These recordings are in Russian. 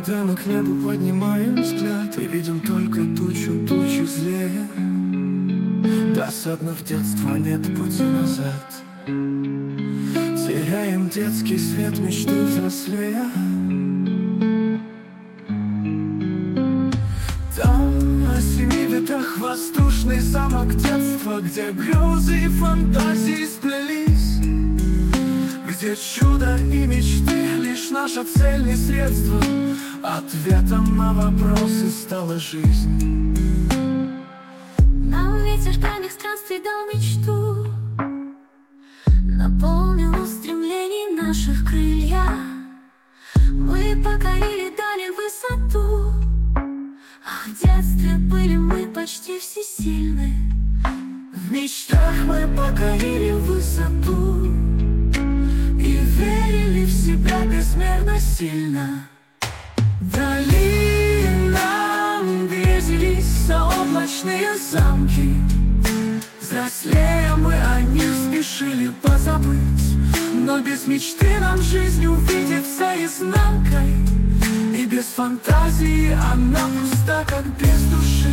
Когда мы к небу поднимаем взгляд и видим только тучу злее, досадно в детство, нет пути назад. Теряем детский свет, мечты взрослея. Там на 7 ветрах воздушный замок детства, где грезы и фантазии сплелись, где чудо и мечты лишь наша цель и средство. Ответом на вопросы стала жизнь. Нам ветер дальних странствий дал мечту, наполнил устремлений наших крылья. Мы покорили дали высоту, а в детстве были мы почти всесильны. В мечтах мы покорили высоту и верили в себя безмерно сильно. Вдали нам грезились заоблачные замки, взрослея мы о них спешили позабыть. Но без мечты нам жизнь увидится изнанкой, и без фантазии она пуста, как без души.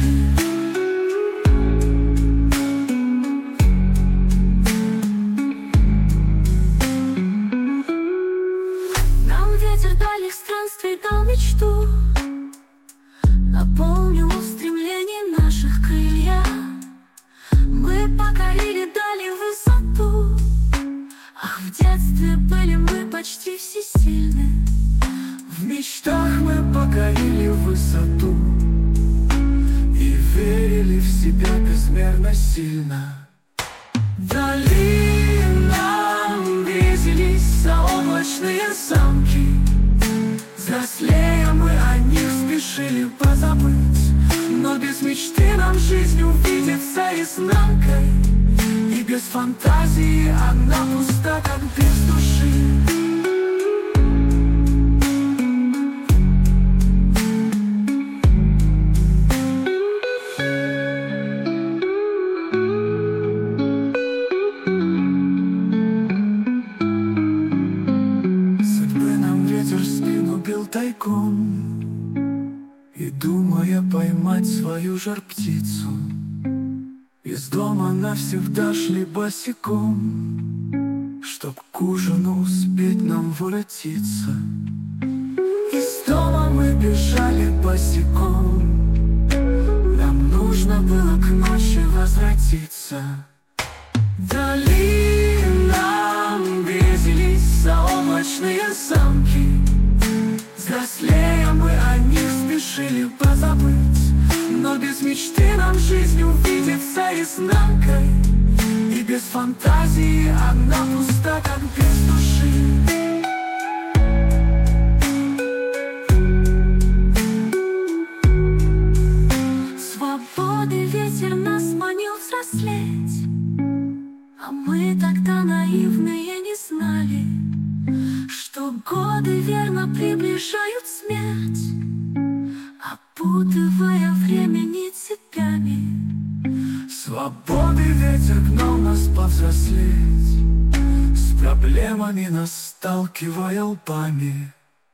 Дальних странствий дал мечту, наполнил устремлений наших крылья. Мы покорили дали высоту, ах, в детстве были мы почти всесильны. В мечтах мы покорили высоту и верили в себя безмерно сильно. Вдали нам грезились заоблачные замки, взрослея мы о них спешили позабыть. Но без мечты нам жизнь увидится изнанкой, и без фантазии она пуста, как без души. Тайком, и думая поймать свою жар-птицу, из дома навсегда шли босиком, чтоб к ужину успеть нам воротиться. Из дома мы бежали босиком, нам нужно было к ночи возвратиться. Вдали нам грезились заоблачные замки, взрослея мы о них спешили позабыть. Но без мечты нам жизнь увидится изнанкой, и без фантазии она пуста, как без души. Свободы ветер нас манил взрослеть, а мы тогда наивные не знали, что годы верно приближают смерть, опутывая времени цепями. Свободы ветер гнал нас повзрослеть, с проблемами нас сталкивая лбами.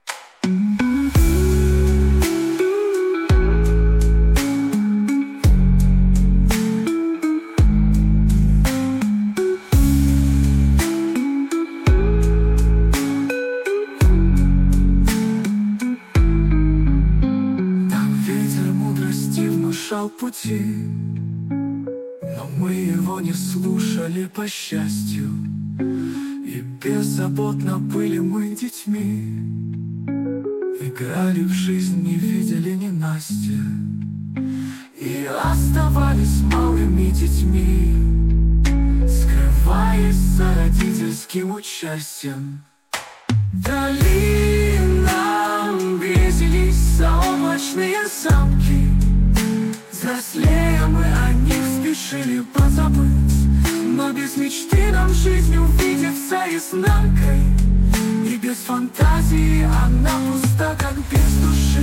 Пути, но мы его не слушали, по счастью, и беззаботно были мы детьми, играли в жизнь, не видели ненастья, и оставались малыми детьми, скрываясь за родительским участием. Вдали нам грезились заоблачные замки, взрослея мы о них спешили позабыть. Но без мечты нам жизнь увидится изнанкой, и без фантазии она пуста, как без души.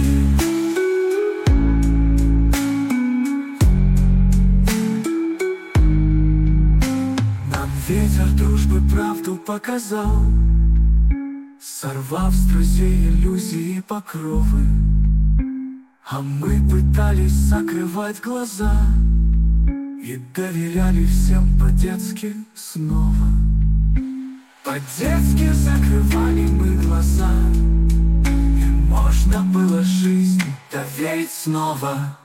Нам ветер дружбы правду показал, сорвав с друзей иллюзии и покровы. А мы пытались закрывать глаза и доверяли всем по-детски снова. По-детски закрывали мы глаза, и можно было жизнь доверить снова.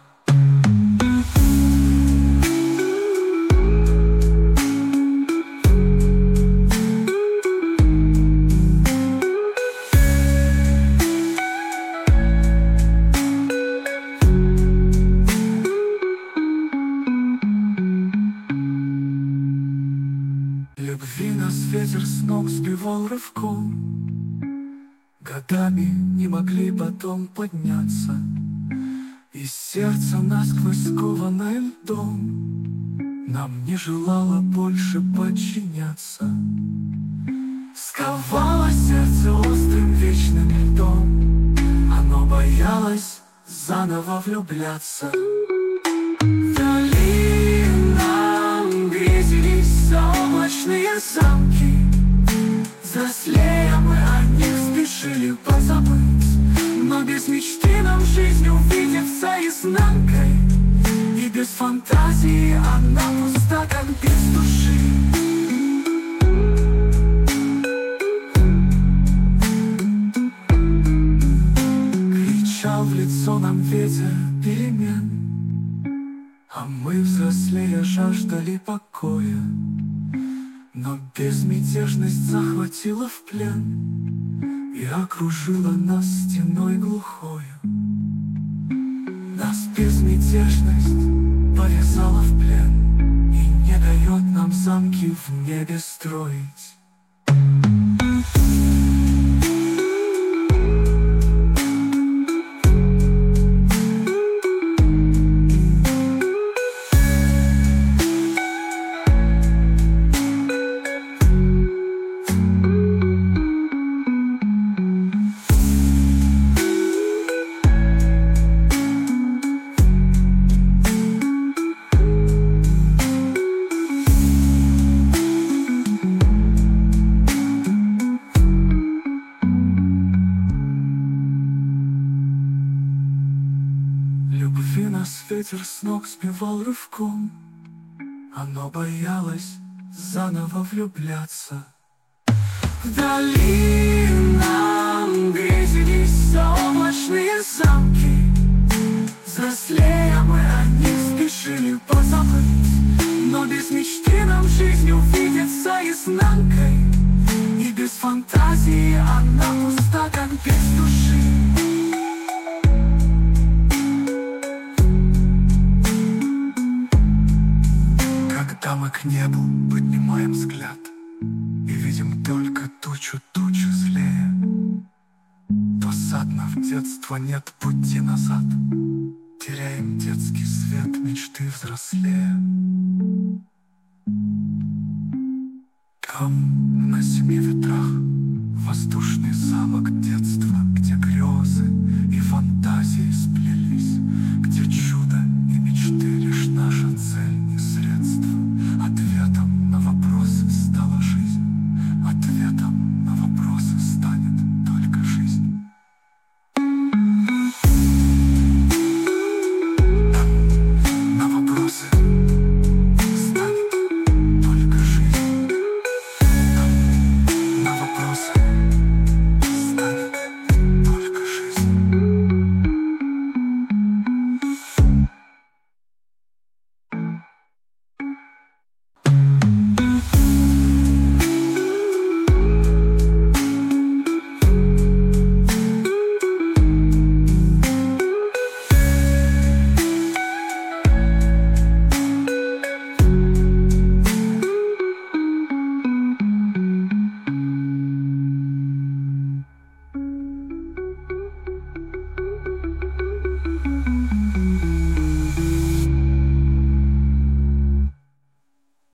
Любви нас ветер с ног сбивал рывком, годами не могли потом подняться, и сердце насквозь скованное льдом нам не желало больше подчиняться. Сковало сердце острым вечным льдом, оно боялось заново влюбляться. Вдали нам грезились заоблачные замки, взрослея мы о них спешили позабыть, но без мечты нам жизнь увидится изнанкой, и без фантазии она пуста, как без души. Кричал в лицо нам ветер перемен, а мы, взрослея, жаждали покоя, но безмятежность захватила в плен и окружила нас стеной глухою. Нас безмятежность повязала в плен и не дает нам замки в небе строить. Любви нас ветер с ног сбивал рывком, оно боялось заново влюбляться. Вдали нам грезились заоблачные замки, взрослея мы о них спешили позабыть, но без мечты нам жизнь увидится изнанкой, и без фантазии она пуста, как без души. Когда мы к небу поднимаем взгляд и видим только тучу злее, то садно в детство нет пути назад, теряем детский свет мечты взрослее. Там на 7 ветрах воздушный замок детства, где грезы и фантазии сплелись, где чудо и мечты лишь наша цель и средство. Ответ